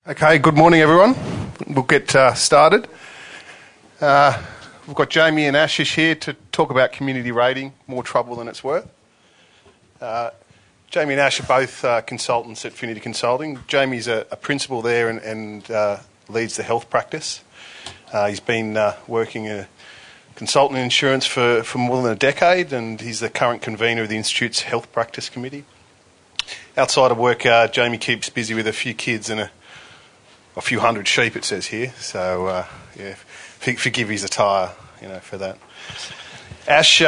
Okay, good morning everyone. We'll get started. We've got Jamie and Ashish here to talk about community rating, more trouble than it's worth. Jamie and Ash are both consultants at Finity Consulting. Jamie's a principal there and leads the health practice. He's been working a consultant in insurance for more than a decade, and he's the current convener of the Institute's Health Practice Committee. Outside of work, Jamie keeps busy with a few kids and a few hundred sheep, it says here. So, forgive his attire, for that. Ash,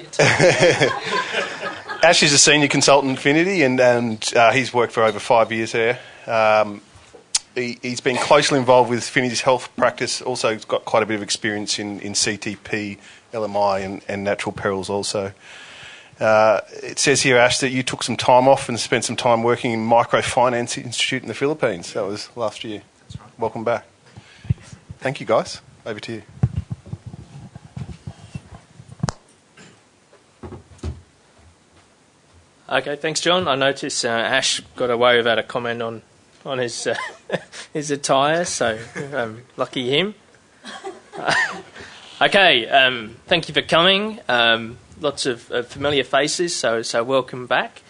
Ash is a senior consultant at Finity, and he's worked for over 5 years there. He's been closely involved with Finity's health practice. Also, he's got quite a bit of experience in CTP, LMI, and natural perils also. It says here, Ash, that you took some time off and spent some time working in Microfinance Institute in the Philippines. That was last year. That's right. Welcome back. Thank you, guys. Over to you. Okay, thanks, John. I notice Ash got away without a comment on his his attire, so lucky him. Okay, thank you for coming. Lots of familiar faces, so welcome back.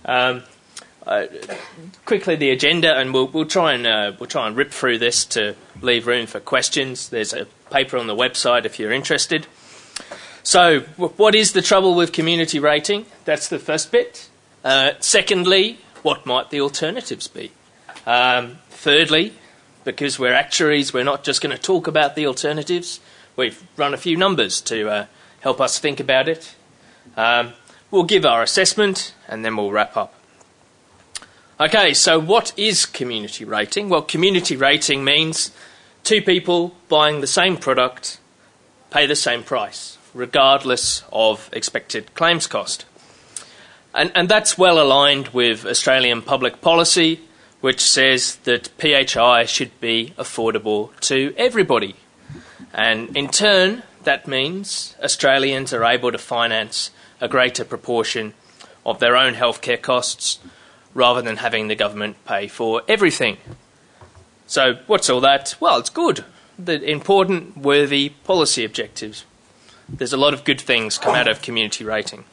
Quickly, the agenda, and we'll try and rip through this to leave room for questions. There's a paper on the website if you're interested. So, what is the trouble with community rating? That's the first bit. Secondly, what might the alternatives be? Thirdly, because we're actuaries, we're not just going to talk about the alternatives. We've run a few numbers to help us think about it. We'll give our assessment, and then we'll wrap up. Okay, so what is community rating? Well, community rating means two people buying the same product pay the same price, regardless of expected claims cost. And that's well aligned with Australian public policy, which says that PHI should be affordable to everybody. And in turn, that means Australians are able to finance a greater proportion of their own healthcare costs rather than having the government pay for everything. So what's all that? Well, it's good. The important, worthy policy objectives. There's a lot of good things come out of community rating.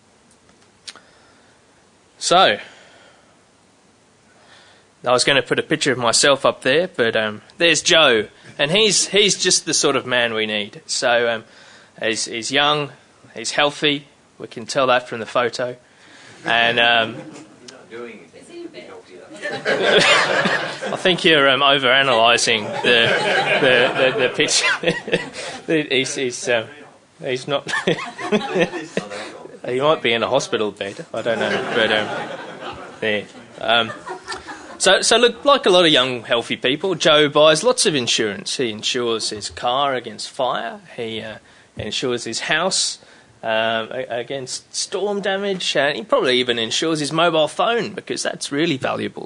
So, I was going to put a picture of myself up there, but there's Joe, and he's just the sort of man we need. So he's young, he's healthy. We can tell that from the photo, and I think you're over-analysing the picture. He's not. He might be in a hospital bed. I don't know, but there. So look, like a lot of young, healthy people, Joe buys lots of insurance. He insures his car against fire. He insures his house against storm damage. And he probably even insures his mobile phone because that's really valuable.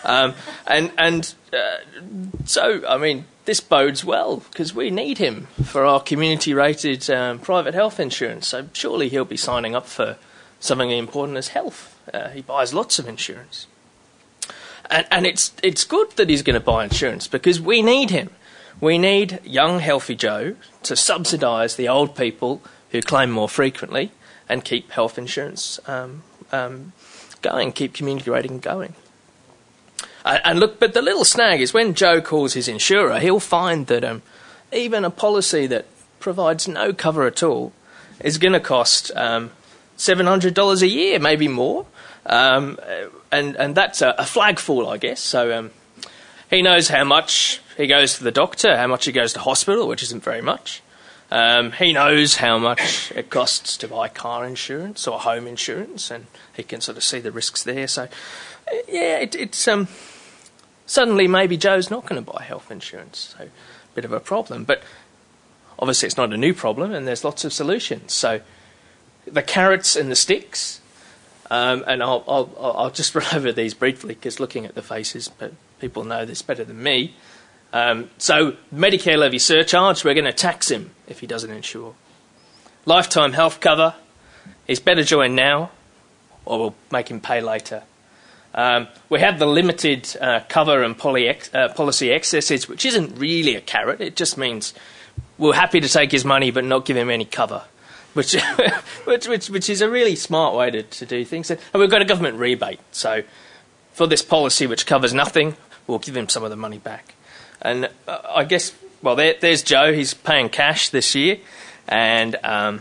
So, I mean, this bodes well because we need him for our community-rated private health insurance. So surely he'll be signing up for something as important as health. He buys lots of insurance. And it's good that he's going to buy insurance because we need him. We need young, healthy Joe to subsidise the old people who claim more frequently and keep health insurance going, keep community rating going. And look, but the little snag is when Joe calls his insurer, he'll find that even a policy that provides no cover at all is going to cost $700 a year, maybe more. And that's a flagfall, I guess. So he knows how much he goes to the doctor, how much he goes to hospital, which isn't very much. He knows how much it costs to buy car insurance or home insurance, and he can sort of see the risks there. So, yeah, it's suddenly maybe Joe's not going to buy health insurance. So, a bit of a problem. But obviously it's not a new problem, and there's lots of solutions. So, the carrots and the sticks. And I'll just run over these briefly because looking at the faces, but people know this better than me. So Medicare levy surcharge, we're going to tax him if he doesn't insure. Lifetime health cover, he's better join now or we'll make him pay later. We have the limited cover and policy excesses, which isn't really a carrot. It just means we're happy to take his money but not give him any cover, which is a really smart way to do things. And we've got a government rebate. So for this policy, which covers nothing, we'll give him some of the money back. And I guess, well, there's Joe. He's paying cash this year. And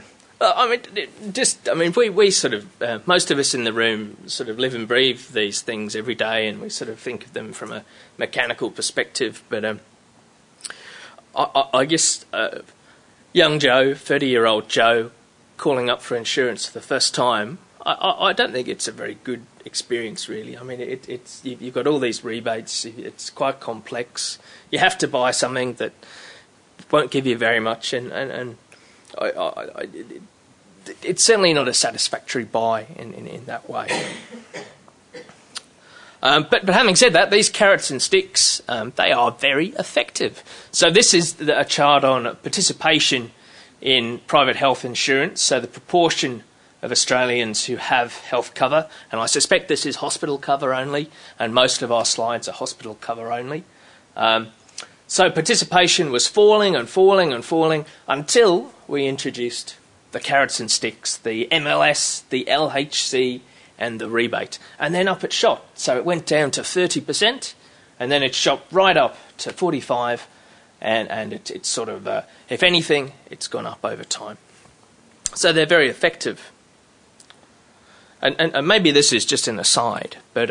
we sort of, most of us in the room sort of live and breathe these things every day, and we sort of think of them from a mechanical perspective. But I guess young Joe, 30-year-old Joe, calling up for insurance for the first time, I don't think it's a very good experience, really. I mean, you've got all these rebates. It's quite complex. You have to buy something that won't give you very much, and it's certainly not a satisfactory buy in that way. But having said that, these carrots and sticks, they are very effective. So this is a chart on participation in private health insurance, so the proportion of Australians who have health cover, and I suspect this is hospital cover only, and most of our slides are hospital cover only. So participation was falling and falling and falling until we introduced the carrots and sticks, the MLS, the LHC, and the rebate. And then up it shot. So it went down to 30%, and then it shot right up to 45%, and it's sort of, if anything, it's gone up over time. So they're very effective. And maybe this is just an aside, but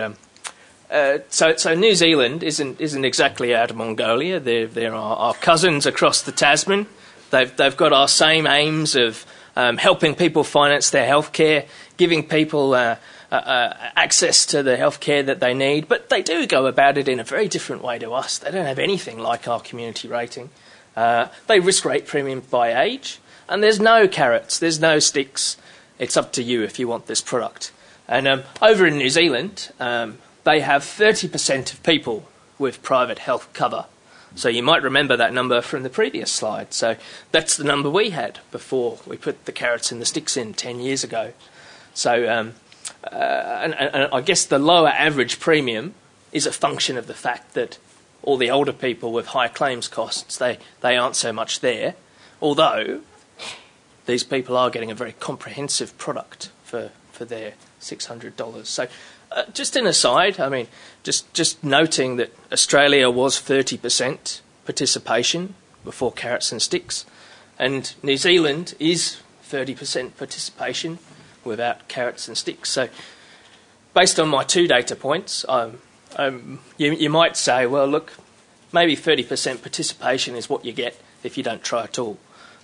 so New Zealand isn't exactly out of Mongolia. There are our cousins across the Tasman. They've got our same aims of helping people finance their healthcare, giving people access to the healthcare that they need, but they do go about it in a very different way to us. They don't have anything like our community rating. They risk rate premium by age, and there's no carrots, there's no sticks. It's up to you if you want this product. And over in New Zealand, they have 30% of people with private health cover. So you might remember that number from the previous slide. So that's the number we had before we put the carrots and the sticks in 10 years ago. So and I guess the lower average premium is a function of the fact that all the older people with high claims costs, they aren't so much there, although these people are getting a very comprehensive product for their $600. So just an aside, I mean, just noting that Australia was 30% participation before carrots and sticks, and New Zealand is 30% participation without carrots and sticks. So based on my two data points, you might say, well, look, maybe 30% participation is what you get if you don't try at all.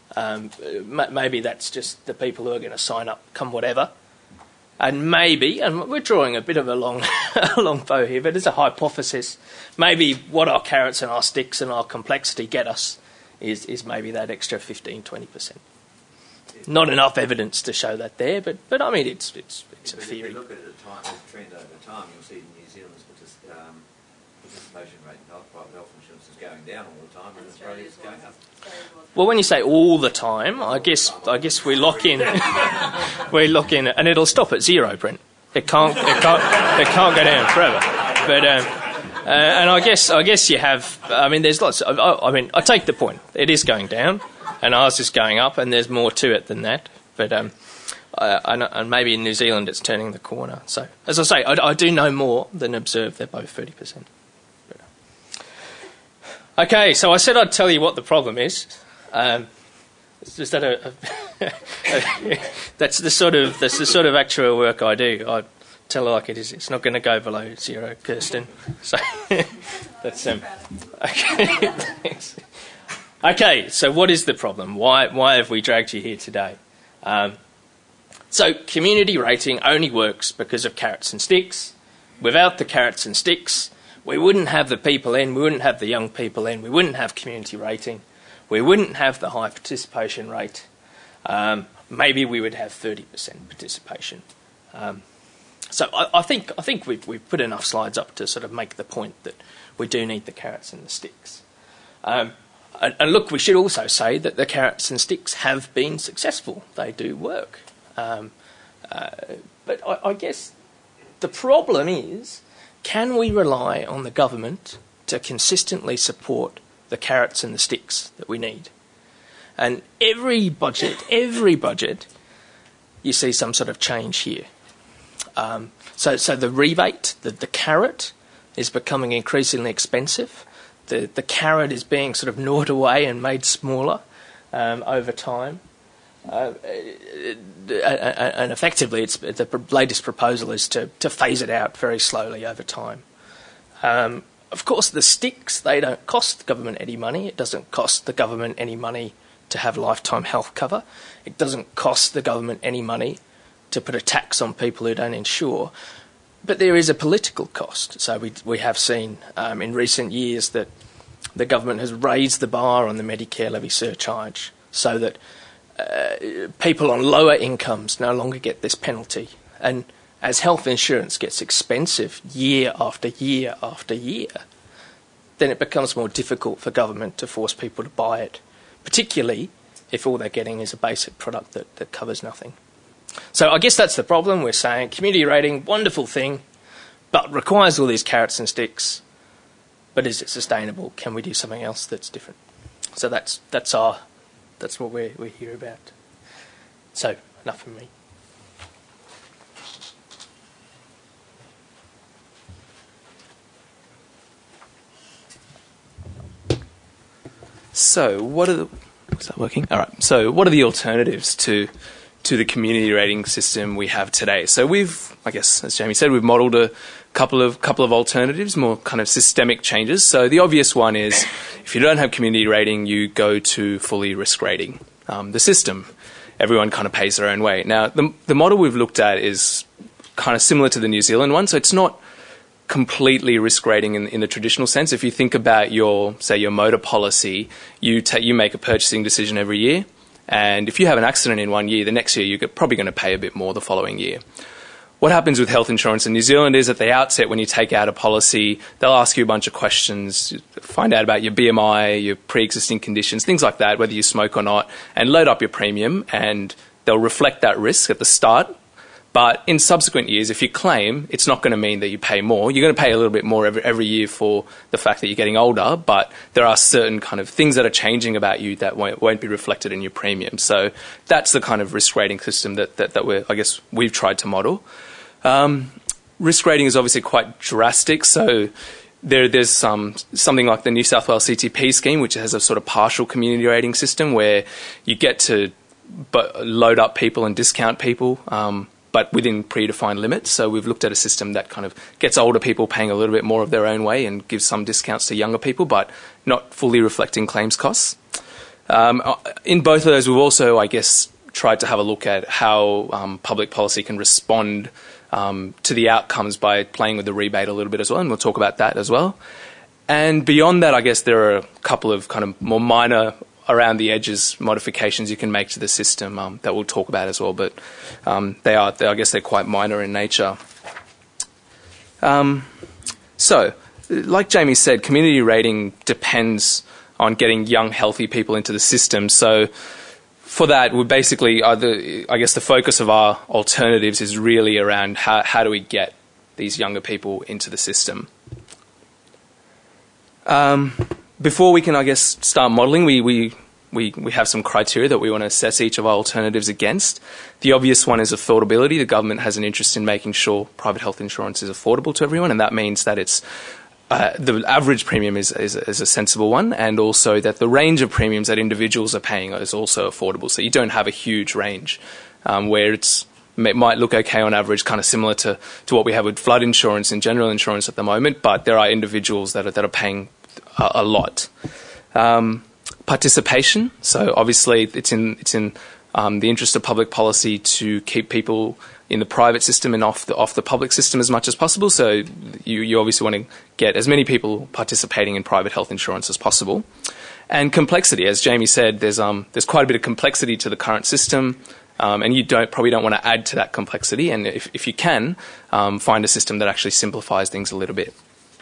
Maybe that's just the people who are going to sign up come whatever. And maybe, and we're drawing a bit of a long bow here, but it's a hypothesis, maybe what our carrots and our sticks and our complexity get us is maybe that extra 15-20%. Not enough evidence to show that there, but I mean, it's a theory. If you look at it as a trend over time, you'll see New Zealand's participation rate in private health insurance is going down all the time, and Australia's going up. Well, when you say all the time, I guess we lock in, and it'll stop at zero, Brent. It can't go down forever. But and I guess you have. I mean, there's lots. I take the point. It is going down, and ours is going up, and there's more to it than that. But and maybe in New Zealand it's turning the corner. So as I say, I do know more than observe. They're both 30%. Okay, so I said I'd tell you what the problem is. Is that that's the sort of actual work I do. I tell it like it is. It's not going to go below zero, Kirsten. So that's okay. Thanks. Okay, so what is the problem? Why have we dragged you here today? So community rating only works because of carrots and sticks. Without the carrots and sticks, we wouldn't have the people in, we wouldn't have the young people in, we wouldn't have community rating, we wouldn't have the high participation rate. Maybe we would have 30% participation. So I think we've put enough slides up to sort of make the point that we do need the carrots and the sticks. And look, we should also say that the carrots and sticks have been successful. They do work. But I guess The problem is, can we rely on the government to consistently support the carrots and the sticks that we need? And every budget, you see some sort of change here. So the rebate, the carrot, is becoming increasingly expensive. The carrot is being sort of gnawed away and made smaller over time. And effectively, the latest proposal is to phase it out very slowly over time. Of course, the sticks, they don't cost the government any money. It doesn't cost the government any money to have lifetime health cover. It doesn't cost the government any money to put a tax on people who don't insure. But there is a political cost. So we have seen in recent years that the government has raised the bar on the Medicare levy surcharge so that people on lower incomes no longer get this penalty. And as health insurance gets expensive year after year after year, then it becomes more difficult for government to force people to buy it, particularly if all they're getting is a basic product that covers nothing. So I guess that's the problem. We're saying community rating, wonderful thing, but requires all these carrots and sticks. But is it sustainable? Can we do something else that's different? So that's what we're here about. So enough from me. So is that working? All right. So what are the alternatives to the community rating system we have today? So I guess, as Jamie said, we've modelled a couple of alternatives, more kind of systemic changes. So the obvious one is, if you don't have community rating, you go to fully risk rating the system. Everyone kind of pays their own way. Now, the model we've looked at is kind of similar to the New Zealand one, so it's not completely risk rating in the traditional sense. If you think about your motor policy, you make a purchasing decision every year. And if you have an accident in 1 year, the next year you're probably going to pay a bit more the following year. What happens with health insurance in New Zealand is at the outset, when you take out a policy, they'll ask you a bunch of questions, find out about your BMI, your pre-existing conditions, things like that, whether you smoke or not, and load up your premium, and they'll reflect that risk at the start. But in subsequent years, if you claim, it's not going to mean that you pay more. You're going to pay a little bit more every year for the fact that you're getting older, but there are certain kind of things that are changing about you that won't be reflected in your premium. So that's the kind of risk rating system that we've tried to model. Risk rating is obviously quite drastic, so there's something like the New South Wales CTP scheme, which has a sort of partial community rating system where you get to load up people and discount people, but within predefined limits. So we've looked at a system that kind of gets older people paying a little bit more of their own way and gives some discounts to younger people, but not fully reflecting claims costs. In both of those, we've also, I guess, tried to have a look at how public policy can respond to the outcomes by playing with the rebate a little bit as well, and we'll talk about that as well. And beyond that, I guess there are a couple of kind of more minor around the edges modifications you can make to the system that we'll talk about as well, but they're quite minor in nature. So, like Jamie said, community rating depends on getting young, healthy people into the system. So for that, we basically, the focus of our alternatives is really around how do we get these younger people into the system. Before we can, start modelling, we have some criteria that we want to assess each of our alternatives against. The obvious one is affordability. The government has an interest in making sure private health insurance is affordable to everyone, and that means that it's the average premium is a sensible one, and also that the range of premiums that individuals are paying is also affordable. So you don't have a huge range where it might look okay on average, kind of similar to what we have with flood insurance and general insurance at the moment, but there are individuals that are paying a lot. Participation. So obviously it's in the interest of public policy to keep people in the private system and off the public system as much as possible. So you obviously want to get as many people participating in private health insurance as possible. And complexity, as Jamie said, there's quite a bit of complexity to the current system, and you probably don't want to add to that complexity. And if you can, find a system that actually simplifies things a little bit.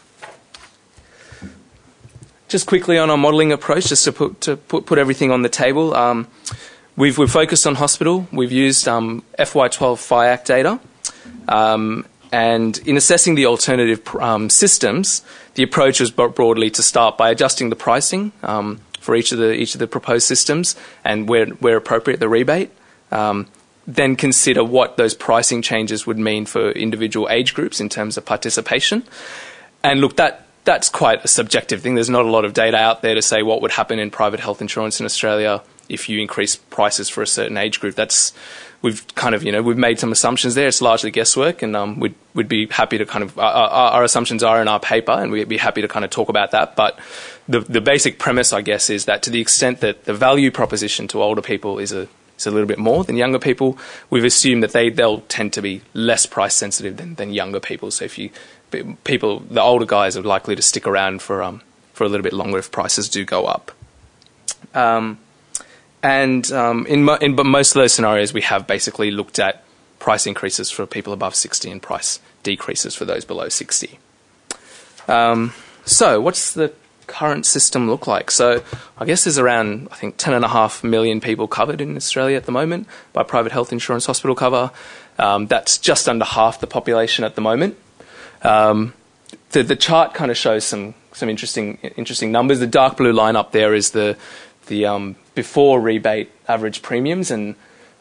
Just quickly on our modelling approach, just to put everything on the table. We've focused on hospital. We've used FY12 FIAC data. And in assessing the alternative systems, the approach was broadly to start by adjusting the pricing for each of the proposed systems, and where appropriate, the rebate. Then consider what those pricing changes would mean for individual age groups in terms of participation. And look, that's quite a subjective thing. There's not a lot of data out there to say what would happen in private health insurance in Australia if you increase prices for a certain age group. We've made some assumptions there. It's largely guesswork, and we'd be happy to kind of our assumptions are in our paper, and we'd be happy to kind of talk about that. But the basic premise, I guess, is that to the extent that the value proposition to older people is a little bit more than younger people, we've assumed that they'll tend to be less price sensitive than younger people. So the older guys are likely to stick around for a little bit longer if prices do go up. In most of those scenarios, we have basically looked at price increases for people above 60 and price decreases for those below 60. So what's the current system look like? So I guess there's around, 10.5 million people covered in Australia at the moment by private health insurance hospital cover. That's just under half the population at the moment. The chart kind of shows some interesting numbers. The dark blue line up there is the before rebate average premiums, and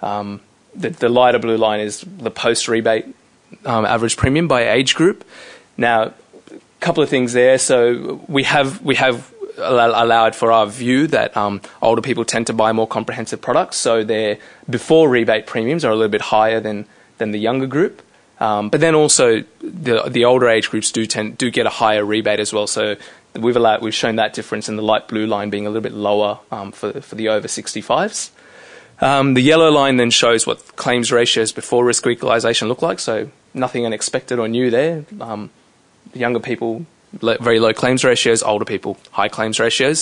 the lighter blue line is the post rebate average premium by age group. Now, a couple of things there. So we have allowed for our view that older people tend to buy more comprehensive products, so their before rebate premiums are a little bit higher than the younger group. But then also the older age groups do get a higher rebate as well. So we've shown that difference in the light blue line being a little bit lower for the over 65s. The yellow line then shows what claims ratios before risk equalisation look like. So nothing unexpected or new there. The younger people, very low claims ratios. Older people, high claims ratios.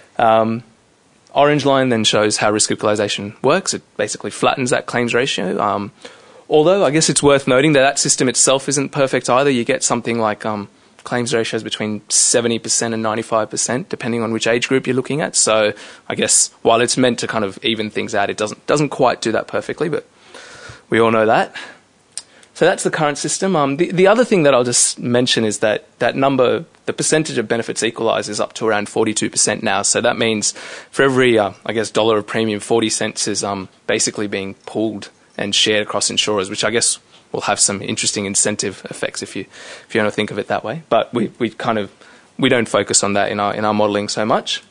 Orange line then shows how risk equalisation works. It basically flattens that claims ratio. Although I guess it's worth noting that system itself isn't perfect either. You get something like claims ratios between 70% and 95%, depending on which age group you're looking at. So I guess while it's meant to kind of even things out, it doesn't quite do that perfectly, but we all know that. So that's the current system. The other thing that I'll just mention is that number, the percentage of benefits equalised, is up to around 42% now. So that means for every, dollar of premium, 40 cents is basically being pooled and shared across insurers, which I guess will have some interesting incentive effects if you want to think of it that way. But we don't focus on that in our modelling so much.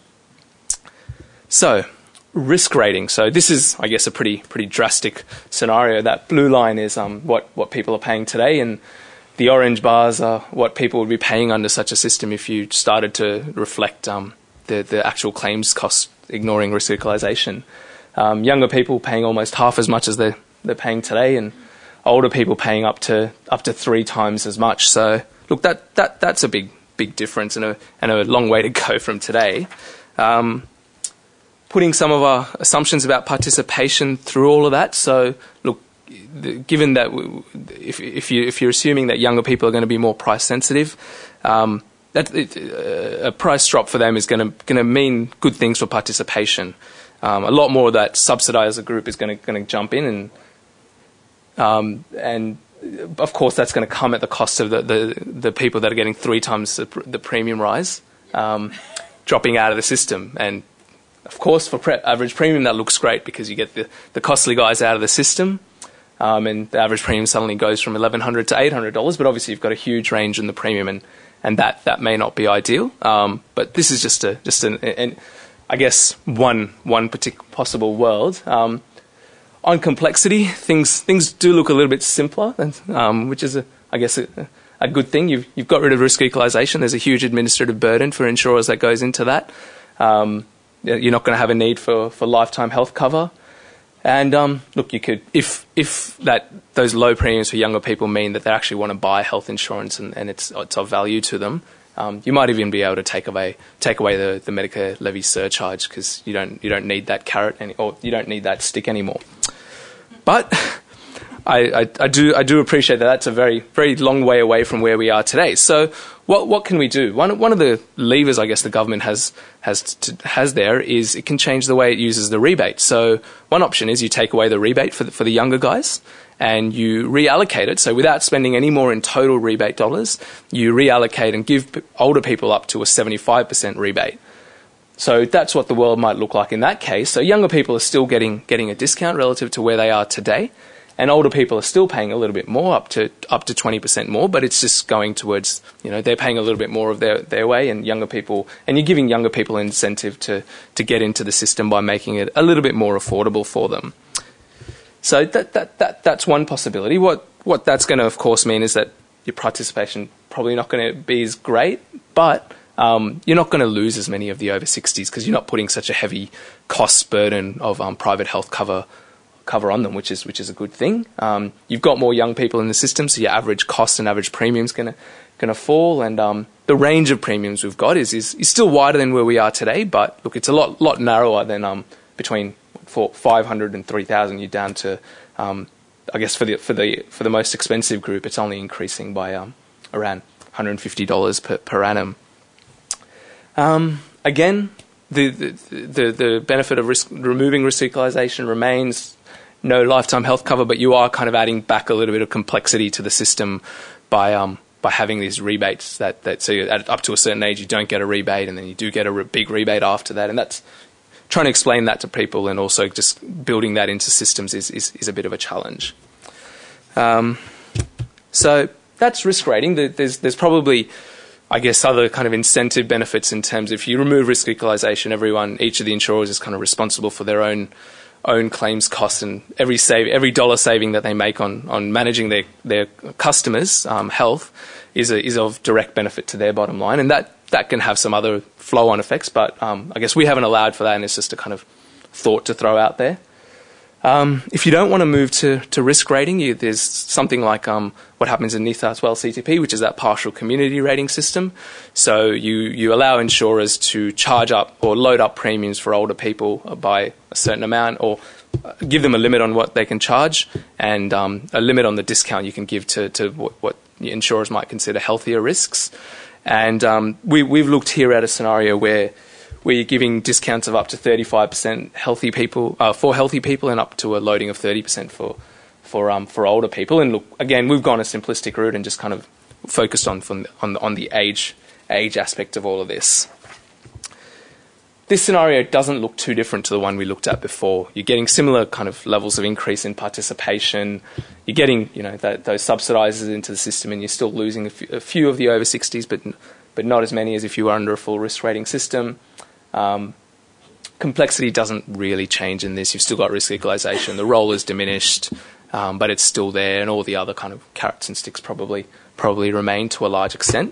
So risk rating. So this is, I guess, a pretty drastic scenario. That blue line is what people are paying today, and the orange bars are what people would be paying under such a system if you started to reflect the actual claims cost, ignoring risk equalisation. Younger people paying almost half as much as they're paying today, and older people paying up to 3 times as much. So look, that's a big difference and a long way to go from today. Putting some of our assumptions about participation through all of that. So look, given that if you're assuming that younger people are going to be more price sensitive, a price drop for them is going to mean good things for participation. A lot more of that subsidiser group is going to jump in, and of course that's going to come at the cost of the people that are getting 3 times the premium rise, dropping out of the system. And of course for average premium that looks great because you get the costly guys out of the system, and the average premium suddenly goes from $1,100 to $800. But obviously you've got a huge range in the premium, and that may not be ideal. But this is just an I guess one particular possible world. On complexity, things do look a little bit simpler, which is a good thing. You've got rid of risk equalisation. There's a huge administrative burden for insurers that goes into that. You're not going to have a need for lifetime health cover. And look, you could if those low premiums for younger people mean that they actually want to buy health insurance and it's of value to them. You might even be able to take away the Medicare levy surcharge because you don't need that carrot or you don't need that stick anymore. But I do appreciate that that's a very, very long way away from where we are today. So what can we do? One of the levers I guess the government has there is it can change the way it uses the rebate. So one option is you take away the rebate for the younger guys, and you reallocate it. So without spending any more in total rebate dollars, you reallocate and give older people up to a 75% rebate. So that's what the world might look like in that case. So younger people are still getting a discount relative to where they are today, and older people are still paying a little bit more, up to 20% more, but it's just going towards, they're paying a little bit more of their way, and younger people, and you're giving younger people an incentive to get into the system by making it a little bit more affordable for them. So that's one possibility. What that's going to, of course, mean is that your participation probably not going to be as great, but you're not going to lose as many of the over 60s because you're not putting such a heavy cost burden of private health cover on them, which is a good thing. You've got more young people in the system, so your average cost and average premium is going to fall, and the range of premiums we've got is still wider than where we are today. But look, it's a lot narrower than between 500 and 3,000. You're down to, I guess for the most expensive group, it's only increasing by around $150 per annum. Again, the benefit of removing risk equalisation remains. No lifetime health cover, but you are kind of adding back a little bit of complexity to the system by having these rebates that so up to a certain age you don't get a rebate, and then you do get a big rebate after that, and that's trying to explain that to people, and also just building that into systems is a bit of a challenge. So that's risk rating. There's probably, I guess, other kind of incentive benefits in terms of if you remove risk equalisation, each of the insurers is kind of responsible for their own claims costs, and every dollar saving that they make on managing their customers' health is of direct benefit to their bottom line, and that can have some other flow-on effects, but I guess we haven't allowed for that, and it's just a kind of thought to throw out there. If you don't want to move to risk rating, there's something like what happens in New South Wales CTP, which is that partial community rating system. So you allow insurers to charge up or load up premiums for older people by a certain amount, or give them a limit on what they can charge, and a limit on the discount you can give to what insurers might consider healthier risks. And we've looked here at a scenario where we're giving discounts of up to 35% healthy people for healthy people, and up to a loading of 30% for older people. And look, again, we've gone a simplistic route and just kind of focused on the age aspect of all of this. This scenario doesn't look too different to the one we looked at before. You're getting similar kind of levels of increase in participation. You're getting, those subsidisers into the system, and you're still losing a few of the over 60s, but not as many as if you were under a full risk rating system. Complexity doesn't really change in this. You've still got risk equalisation. The role is diminished, but it's still there, and all the other kind of carrots and sticks probably remain to a large extent.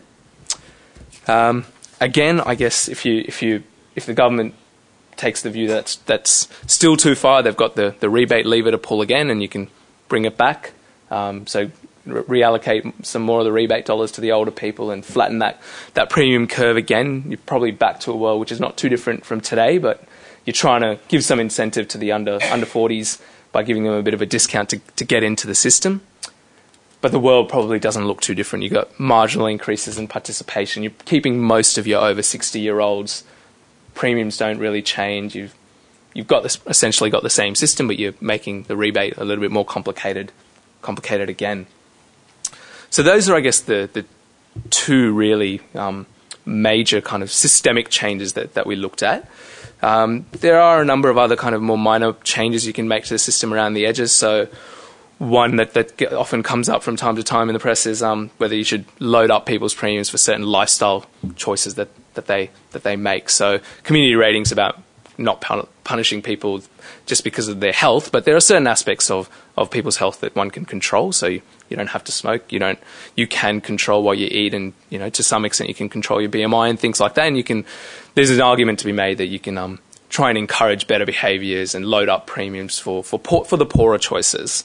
Again, I guess if the government takes the view that's still too far, they've got the rebate lever to pull again, and you can bring it back. So reallocate some more of the rebate dollars to the older people and flatten that premium curve again. You're probably back to a world which is not too different from today, but you're trying to give some incentive to the under 40s by giving them a bit of a discount to get into the system. But the world probably doesn't look too different. You've got marginal increases in participation. You're keeping most of your over 60-year-olds. Premiums don't really change. You've got essentially got the same system, but you're making the rebate a little bit more complicated again. So those are, I guess, the two really major kind of systemic changes that we looked at. There are a number of other kind of more minor changes you can make to the system around the edges. So one that often comes up from time to time in the press is whether you should load up people's premiums for certain lifestyle choices that they make. So community ratings about not punishing people just because of their health, but there are certain aspects of people's health that one can control. So you don't have to smoke. You can control what you eat, and to some extent you can control your BMI and things like that. And there's an argument to be made that you can try and encourage better behaviours and load up premiums for the poorer choices.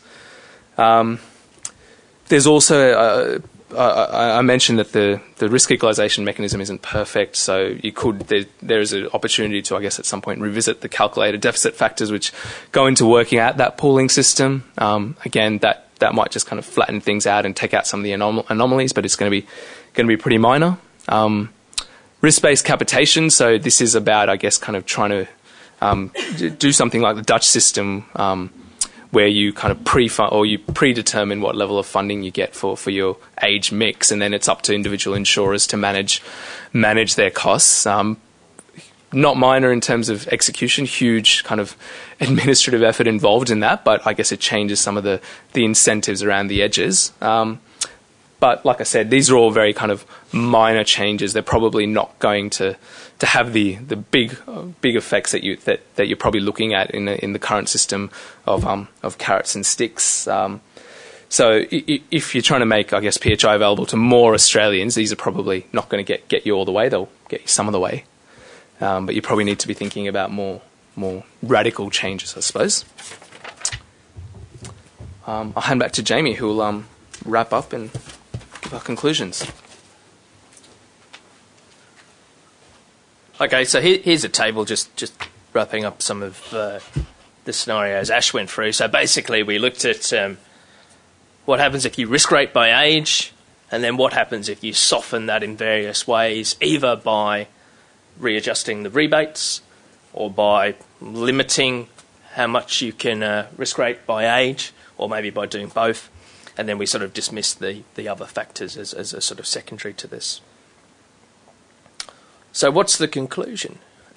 There's also I mentioned that the risk equalisation mechanism isn't perfect, so there is an opportunity to, I guess, at some point revisit the calculated deficit factors which go into working out that pooling system. Again, that might just kind of flatten things out and take out some of the anomalies, but it's going to be pretty minor. Risk-based capitation. So this is about, I guess, kind of trying to do something like the Dutch system, where you kind of pre-fund or you predetermine what level of funding you get for your age mix, and then it's up to individual insurers to manage their costs. Not minor in terms of execution, huge kind of administrative effort involved in that, but I guess it changes some of the incentives around the edges. But like I said, these are all very kind of minor changes. They're probably not going to have the big effects that you're probably looking at in the current system of carrots and sticks. So if you're trying to make, I guess, PHI available to more Australians, these are probably not going to get you all the way. They'll get you some of the way. But you probably need to be thinking about more radical changes, I suppose. I'll hand back to Jamie, who will wrap up and give our conclusions. Okay, so here's a table just wrapping up some of the scenarios Ash went through. So basically we looked at what happens if you risk rate by age, and then what happens if you soften that in various ways, either by readjusting the rebates or by limiting how much you can risk rate by age, or maybe by doing both. And then we sort of dismiss the other factors as a sort of secondary to this. So what's the conclusion?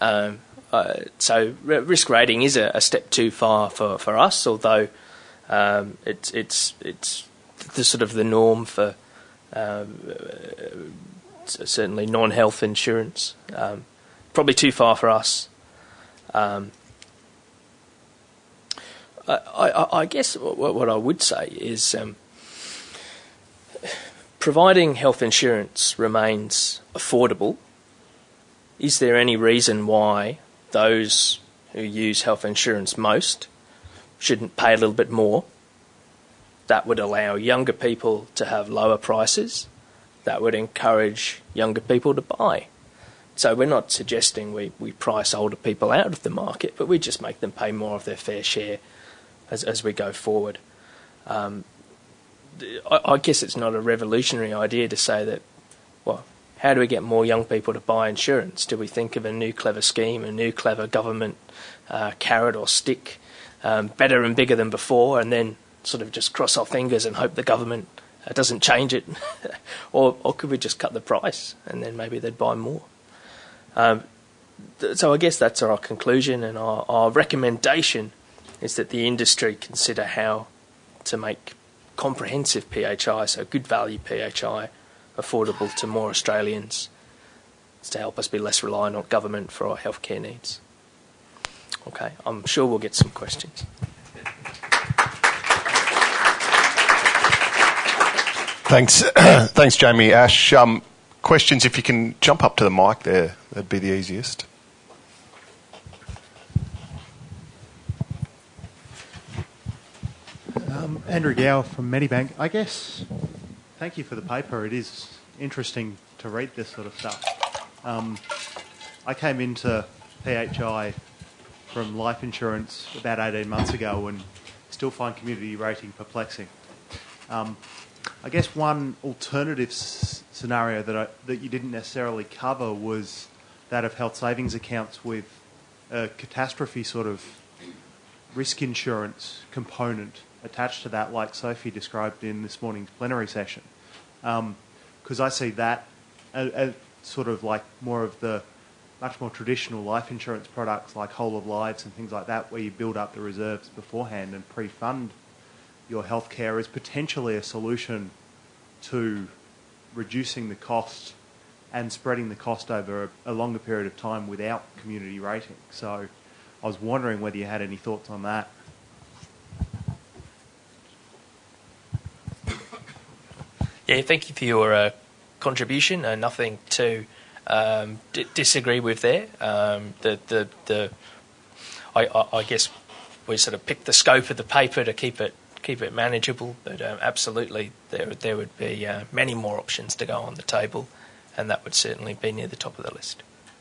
So risk rating is a step too far for us, although it's the sort of the norm for certainly non-health insurance. Probably too far for us. I guess what I would say is providing health insurance remains affordable. Is there any reason why those who use health insurance most shouldn't pay a little bit more? That would allow younger people to have lower prices. That would encourage younger people to buy. So we're not suggesting we price older people out of the market, but we just make them pay more of their fair share as we go forward. I guess it's not a revolutionary idea to say that, well, how do we get more young people to buy insurance? Do we think of a new clever scheme, a new clever government carrot or stick, better and bigger than before, and then sort of just cross our fingers and hope the government doesn't change it? or could we just cut the price and then maybe they'd buy more? So I guess that's our conclusion, and our recommendation is that the industry consider how to make comprehensive PHI, so good value PHI, affordable to more Australians, to help us be less reliant on government for our healthcare needs. Okay, I'm sure we'll get some questions. Thanks, thanks, Jamie. Ash, questions, if you can jump up to the mic there, that'd be the easiest. Andrew Gower from Medibank. I guess, thank you for the paper. It is interesting to read this sort of stuff. I came into PHI from life insurance about 18 months ago and still find community rating perplexing. I guess one alternative scenario that you didn't necessarily cover was that of health savings accounts with a catastrophe sort of risk insurance component attached to that, like Sophie described in this morning's plenary session. Because I see that as sort of like more of the much more traditional life insurance products like whole of lives and things like that, where you build up the reserves beforehand and pre-fund your healthcare, as potentially a solution to reducing the cost and spreading the cost over a longer period of time without community rating. So I was wondering whether you had any thoughts on that. Yeah, thank you for your contribution. Nothing to disagree with there. I guess we sort of picked the scope of the paper to keep it manageable, but absolutely there would be many more options to go on the table, and that would certainly be near the top of the list.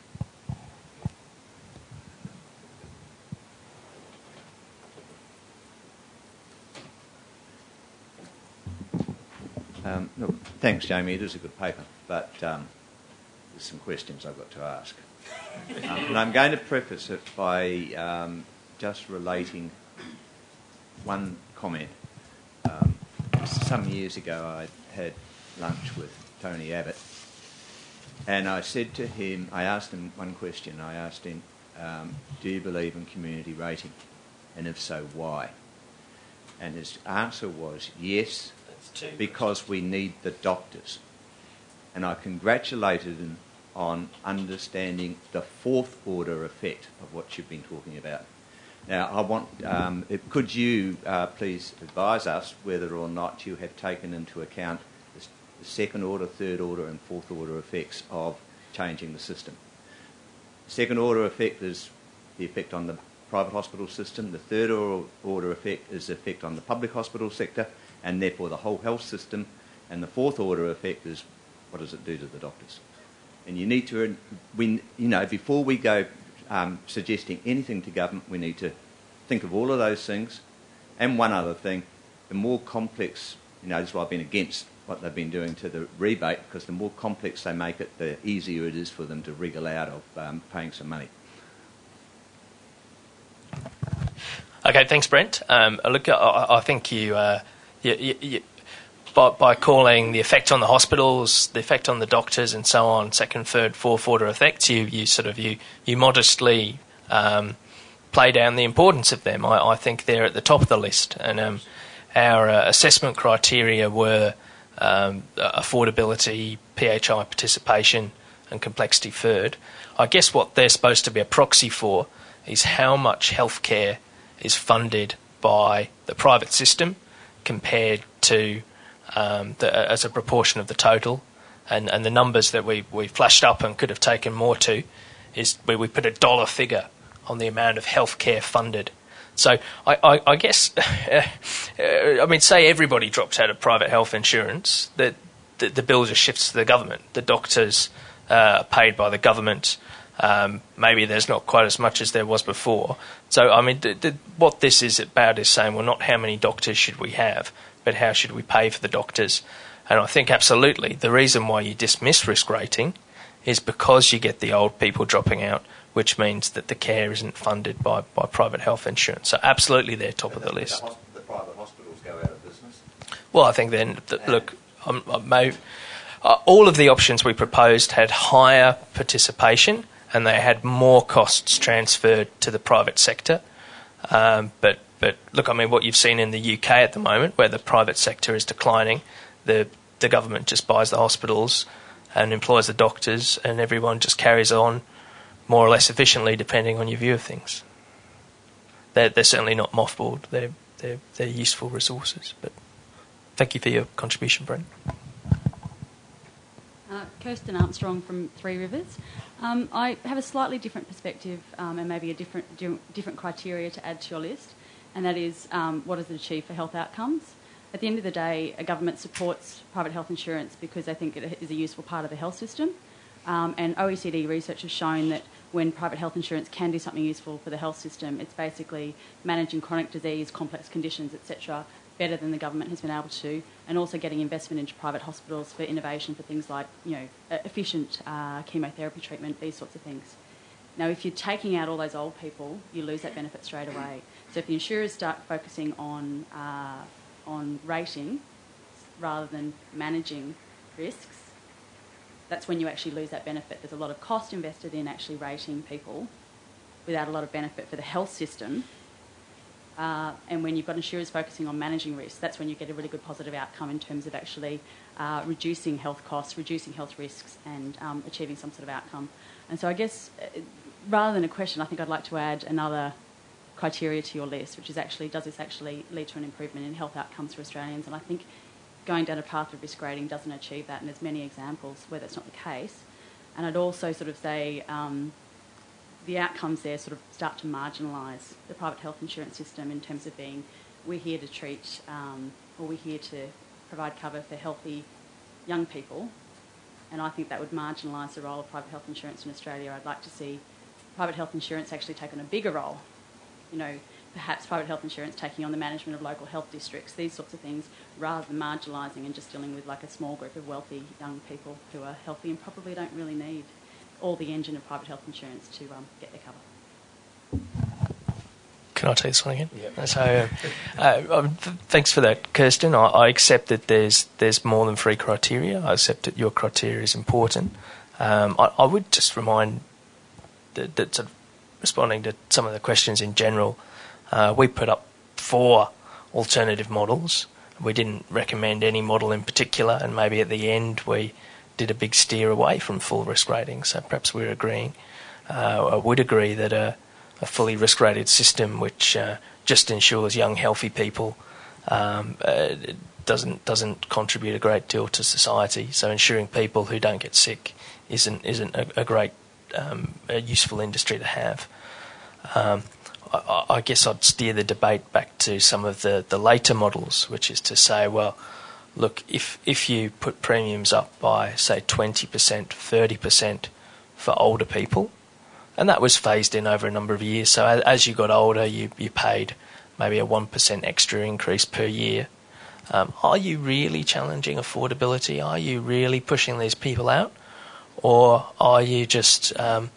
Look, thanks, Jamie. It is a good paper, but there's some questions I've got to ask. And I'm going to preface it by just relating one comment. Some years ago I had lunch with Tony Abbott, and I said to him, I asked him one question. I asked him, do you believe in community rating? And if so, why? And his answer was yes, because we need the doctors. And I congratulated him on understanding the fourth order effect of what you've been talking about. Now, I want, could you please advise us whether or not you have taken into account the second order, third order and fourth order effects of changing the system? Second order effect is the effect on the private hospital system. The third order effect is the effect on the public hospital sector and therefore the whole health system. And the fourth order effect is what does it do to the doctors? And you need to, before we go suggesting anything to government, we need to think of all of those things. And one other thing, the more complex, this is why I've been against what they've been doing to the rebate, because the more complex they make it, the easier it is for them to wriggle out of paying some money. Okay, thanks, Brent. Look, I think you by calling the effect on the hospitals, the effect on the doctors, and so on, second, third, fourth order effects, you modestly play down the importance of them. I think they're at the top of the list, and our assessment criteria were affordability, PHI participation, and complexity third. I guess what they're supposed to be a proxy for is how much healthcare is funded by the private system compared to as a proportion of the total, and the numbers that we flashed up and could have taken more to is where we put a dollar figure on the amount of healthcare funded. So I guess, say everybody drops out of private health insurance, the bill just shifts to the government. The doctors are paid by the government. Maybe there's not quite as much as there was before. So, what this is about is saying, well, not how many doctors should we have, but how should we pay for the doctors? And I think absolutely the reason why you dismiss risk rating is because you get the old people dropping out, which means that the care isn't funded by private health insurance. So absolutely they're top of the list. The private hospitals go out of business? Well, I think then, look, all of the options we proposed had higher participation and they had more costs transferred to the private sector. But look, what you've seen in the UK at the moment, where the private sector is declining, the government just buys the hospitals and employs the doctors, and everyone just carries on more or less efficiently, depending on your view of things. They're certainly not mothballed. They're useful resources. But thank you for your contribution, Brent. Kirsten Armstrong from Three Rivers. I have a slightly different perspective and maybe a different criteria to add to your list, and that is what does it achieve for health outcomes? At the end of the day, a government supports private health insurance because they think it is a useful part of the health system. And OECD research has shown that when private health insurance can do something useful for the health system, it's basically managing chronic disease, complex conditions, etc., better than the government has been able to, and also getting investment into private hospitals for innovation for things like, efficient chemotherapy treatment, these sorts of things. Now, if you're taking out all those old people, you lose that benefit straight away. So if the insurers start focusing on rating rather than managing risks, that's when you actually lose that benefit. There's a lot of cost invested in actually rating people without a lot of benefit for the health system. And when you've got insurers focusing on managing risks, that's when you get a really good positive outcome in terms of actually reducing health costs, reducing health risks, and achieving some sort of outcome. And so I guess, rather than a question, I think I'd like to add another criteria to your list, which is actually, does this actually lead to an improvement in health outcomes for Australians? And I think going down a path of risk rating doesn't achieve that, and there's many examples where that's not the case. And I'd also sort of say the outcomes there sort of start to marginalise the private health insurance system in terms of being, we're here to treat, or we're here to provide cover for healthy young people, and I think that would marginalise the role of private health insurance in Australia. I'd like to see private health insurance actually take on a bigger role, perhaps private health insurance taking on the management of local health districts, these sorts of things, rather than marginalising and just dealing with like a small group of wealthy young people who are healthy and probably don't really need all the engine of private health insurance to get their cover. Can I take this one again? Yeah. So, thanks for that, Kirsten. I accept that there's more than 3 criteria. I accept that your criteria is important. I would just remind that sort of responding to some of the questions in general, we put up 4 alternative models. We didn't recommend any model in particular, and maybe at the end we did a big steer away from full risk rating. So perhaps we're agreeing. I would agree that a fully risk-rated system which just ensures young, healthy people doesn't contribute a great deal to society. So ensuring people who don't get sick isn't a great a useful industry to have. I guess I'd steer the debate back to some of the later models, which is to say, well, look, if you put premiums up by, say, 20%, 30% for older people, and that was phased in over a number of years, so as you got older, you paid maybe a 1% extra increase per year. Are you really challenging affordability? Are you really pushing these people out? Or are you just...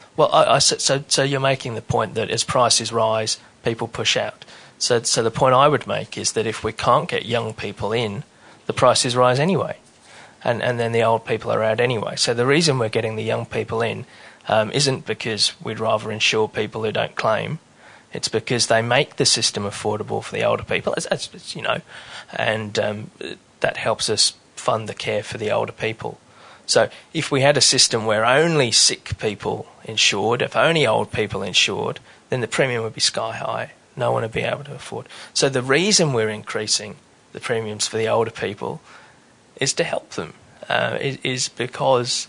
So you're making the point that as prices rise, people push out. So the point I would make is that if we can't get young people in, the prices rise anyway. And then the old people are out anyway. So the reason we're getting the young people in isn't because we'd rather insure people who don't claim. It's because they make the system affordable for the older people, as you know, and that helps us fund the care for the older people. So if we had a system where only sick people insured, if only old people insured, then the premium would be sky high. No one would be able to afford. So the reason we're increasing the premiums for the older people is to help them. Is because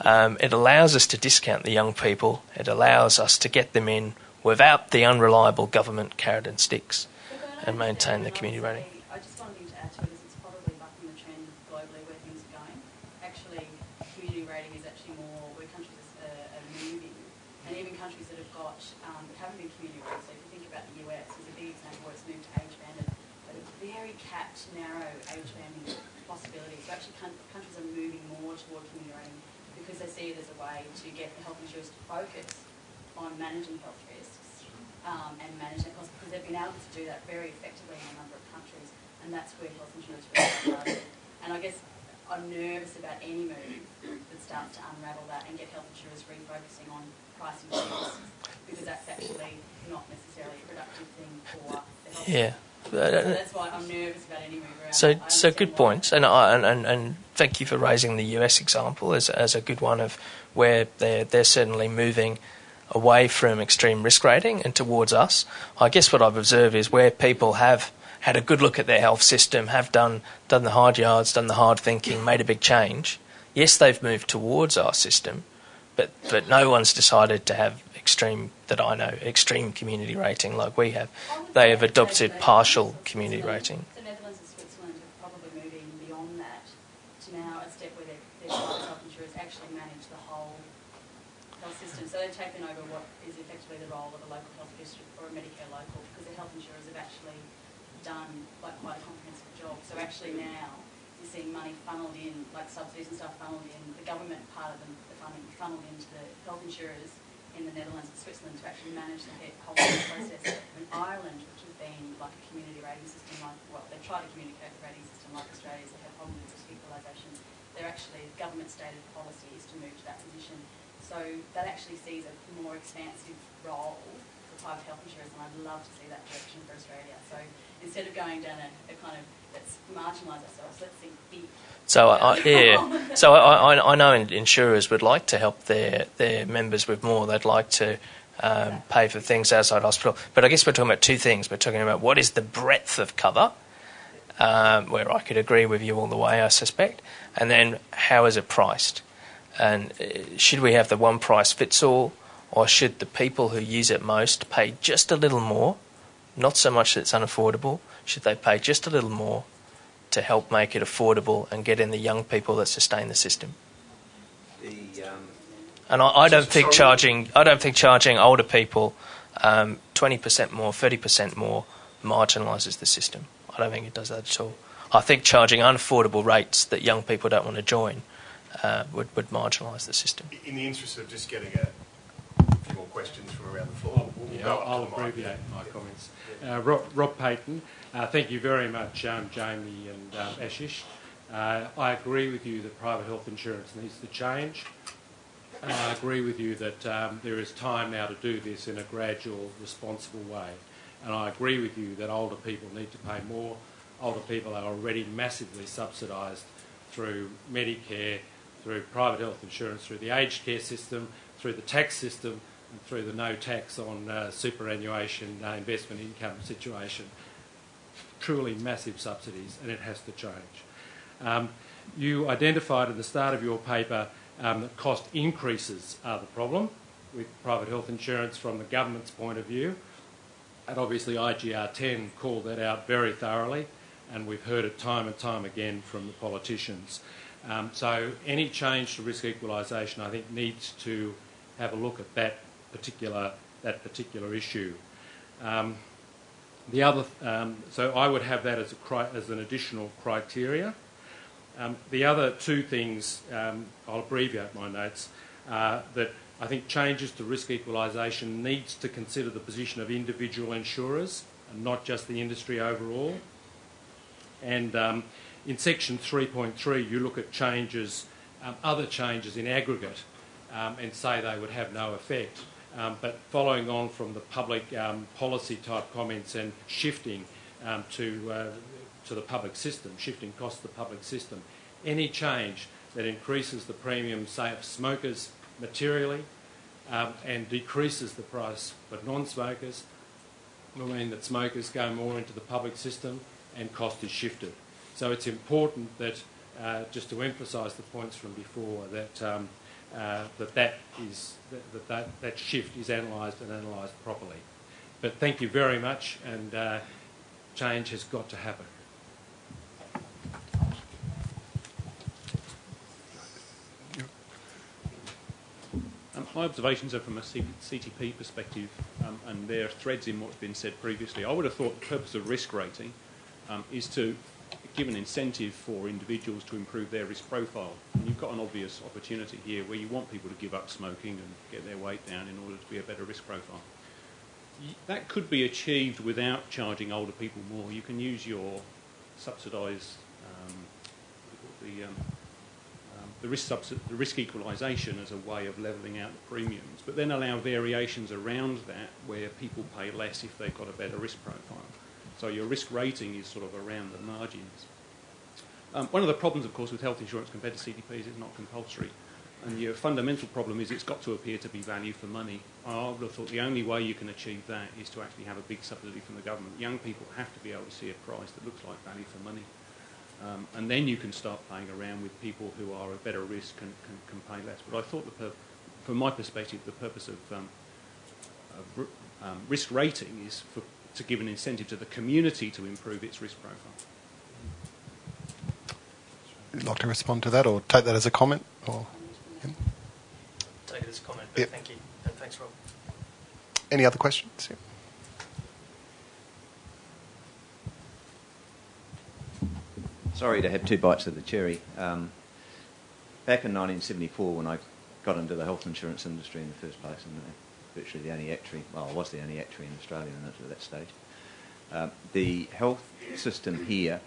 it allows us to discount the young people. It allows us to get them in without the unreliable government carrot and sticks and maintain the community rating. I just wanted to add to it is it's probably bucking the trend globally where things are going. Actually, community rating is actually more where countries are moving, and even countries that have got that haven't been community rated. So if you think about the US, there's a big example where it's moved to age banded, but a very capped, narrow age banding possibility. So actually, countries are moving more toward community rating because they see it as a way to get the health insurers to focus on managing health risks and manage that cost, because they've been able to do that very effectively in a number of countries, and that's where health insurance really started. And I guess I'm nervous about any move that starts to unravel that and get health insurers refocusing on pricing risks, because that's actually not necessarily a productive thing for the health insurers. So that's why I'm nervous about any move around. So good points, and thank you for raising the US example as a good one of where they're certainly moving away from extreme risk rating and towards us. I guess what I've observed is where people have had a good look at their health system, have done the hard yards, done the hard thinking, made a big change. Yes, they've moved towards our system, but no one's decided to have extreme community rating like we have. They have adopted partial community rating. The Netherlands and Switzerland are probably moving beyond that to now a step where their health insurers actually manage the whole health system. So they've taken over what is effectively the role of a local health district or a Medicare local, because the health insurers have actually done quite a comprehensive job. So actually now you're seeing money funneled in, like subsidies and stuff funneled in, the government part of the funding funneled into the health insurers in the Netherlands and Switzerland to actually manage the whole process. In Ireland, which has been like a community rating system, they try to communicate the rating system like Australia's, they have problems with equalisation. They're actually, government stated policy is to move to that position. So that actually sees a more expansive role for private health insurers, and I'd love to see that direction for Australia. So instead of going down a kind of, let's marginalise ourselves, let's think big. So I know insurers would like to help their members with more. They'd like to pay for things outside hospital. But I guess we're talking about two things. We're talking about what is the breadth of cover, where I could agree with you all the way, I suspect, and then how is it priced? And should we have the one price fits all, or should the people who use it most pay just a little more, not so much that it's unaffordable, should they pay just a little more to help make it affordable and get in the young people that sustain the system? And I don't think charging older people 20% more, 30% more marginalises the system. I don't think it does that at all. I think charging unaffordable rates that young people don't want to join would marginalise the system. In the interest of just getting a few more questions from around the floor, me. I'll abbreviate my comments. Rob Payton, thank you very much, Jamie and Ashish. I agree with you that private health insurance needs to change. And I agree with you that there is time now to do this in a gradual, responsible way. And I agree with you that older people need to pay more. Older people are already massively subsidised through Medicare, through private health insurance, through the aged care system, through the tax system, and through the no tax on superannuation investment income situation. Truly massive subsidies, and it has to change. You identified at the start of your paper that cost increases are the problem with private health insurance from the government's point of view. And obviously IGR 10 called that out very thoroughly, and we've heard it time and time again from the politicians. So any change to risk equalisation, I think, needs to have a look at that particular issue. So I would have that as an additional criteria. The other two things, I'll abbreviate my notes, that I think changes to risk equalisation needs to consider the position of individual insurers and not just the industry overall. And in section 3.3 you look at changes, other changes in aggregate, and say they would have no effect. But following on from the public policy type comments and shifting to the public system, shifting costs to the public system, any change that increases the premium, say, of smokers materially and decreases the price for non-smokers will mean that smokers go more into the public system and cost is shifted. So it's important that, just to emphasise the points from before, that that shift is analysed and analysed properly. But thank you very much, and change has got to happen. My observations are from a CTP perspective, and there are threads in what's been said previously. I would have thought the purpose of risk rating is to give an incentive for individuals to improve their risk profile. And you've got an obvious opportunity here where you want people to give up smoking and get their weight down in order to be a better risk profile. That could be achieved without charging older people more. You can use your subsidised, the risk equalisation as a way of levelling out the premiums, but then allow variations around that where people pay less if they've got a better risk profile. So your risk rating is sort of around the margins. One of the problems, of course, with health insurance compared to CTP is it's not compulsory. And your fundamental problem is it's got to appear to be value for money. I would have thought the only way you can achieve that is to actually have a big subsidy from the government. Young people have to be able to see a price that looks like value for money. And then you can start playing around with people who are at better risk and can pay less. But I thought, from my perspective, the purpose of risk rating is to give an incentive to the community to improve its risk profile. Would you like to respond to that or take that as a comment? Or, yeah? Take it as a comment, but thank you. And thanks, Rob. Any other questions? Yeah. Sorry to have two bites of the cherry. Back in 1974, when I got into the health insurance industry in the first place, and virtually the only actuary, well, I was the only actuary in Australia at that stage, the health system here,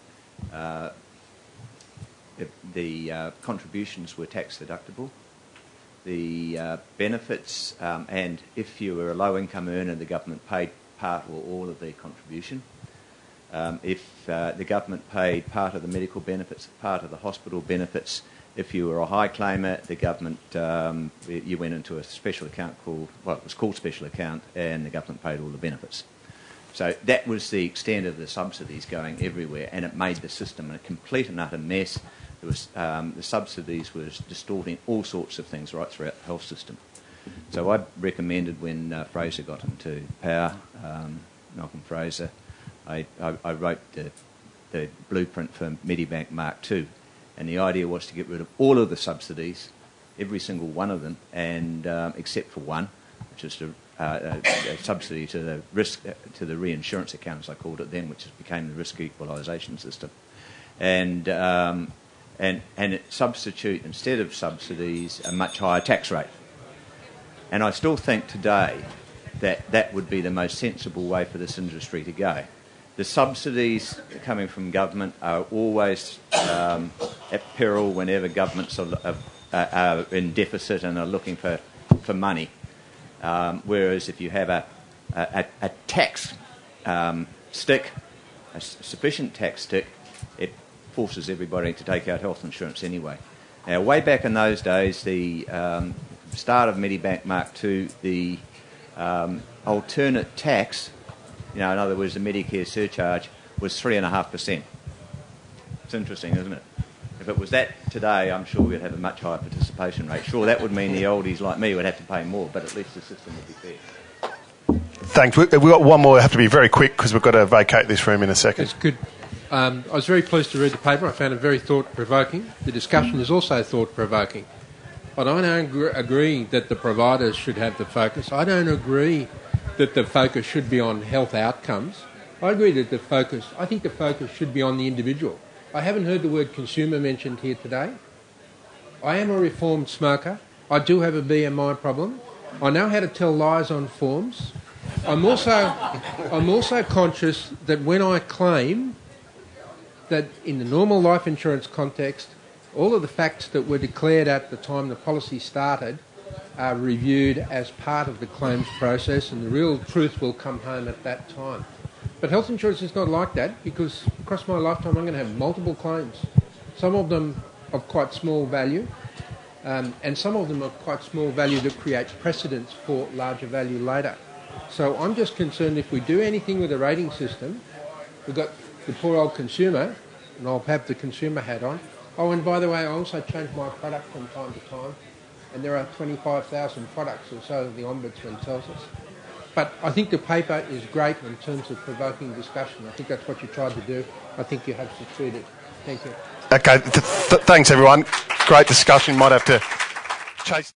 the contributions were tax deductible. The benefits, and if you were a low-income earner, the government paid part or all of the contribution. If the government paid part of the medical benefits, part of the hospital benefits, if you were a high claimer, the government, you went into a special account called, well, it was called special account, and the government paid all the benefits. So that was the extent of the subsidies going everywhere, and it made the system a complete and utter mess. It was, the subsidies was distorting all sorts of things right throughout the health system. So I recommended when Fraser got into power, Malcolm Fraser, I wrote the blueprint for Medibank Mark II, and the idea was to get rid of all of the subsidies, every single one of them, and except for one, which is a subsidy to the risk to the reinsurance account, as I called it then, which became the risk equalisation system, and it substitute instead of subsidies a much higher tax rate. And I still think today that would be the most sensible way for this industry to go. The subsidies coming from government are always at peril whenever governments are in deficit and are looking for money. Whereas if you have a tax stick, a sufficient tax stick, it forces everybody to take out health insurance anyway. Now, way back in those days, the start of Medibank Mark II, the alternate tax, in other words, the Medicare surcharge, was 3.5%. It's interesting, isn't it? If it was that today, I'm sure we'd have a much higher participation rate. Sure, that would mean the oldies like me would have to pay more, but at least the system would be fair. Thanks. We've got one more. We have to be very quick because we've got to vacate this room in a second. That's good. I was very pleased to read the paper. I found it very thought-provoking. The discussion is also thought-provoking. But I don't agree that the providers should have the focus. I don't agree that the focus should be on health outcomes. I agree that I think the focus should be on the individual. I haven't heard the word consumer mentioned here today. I am a reformed smoker. I do have a BMI problem. I know how to tell lies on forms. I'm also conscious that when I claim that in the normal life insurance context, all of the facts that were declared at the time the policy started are reviewed as part of the claims process, and the real truth will come home at that time. But health insurance is not like that, because across my lifetime I'm going to have multiple claims, some of them of quite small value, and some of them of quite small value that creates precedents for larger value later. So I'm just concerned if we do anything with the rating system, we've got the poor old consumer, and I'll have the consumer hat on. Oh, and by the way, I also change my product from time to time, and there are 25,000 products or so that the Ombudsman tells us. But I think the paper is great in terms of provoking discussion. I think that's what you tried to do. I think you have succeeded. Thank you. Okay, thanks everyone. Great discussion. Might have to chase...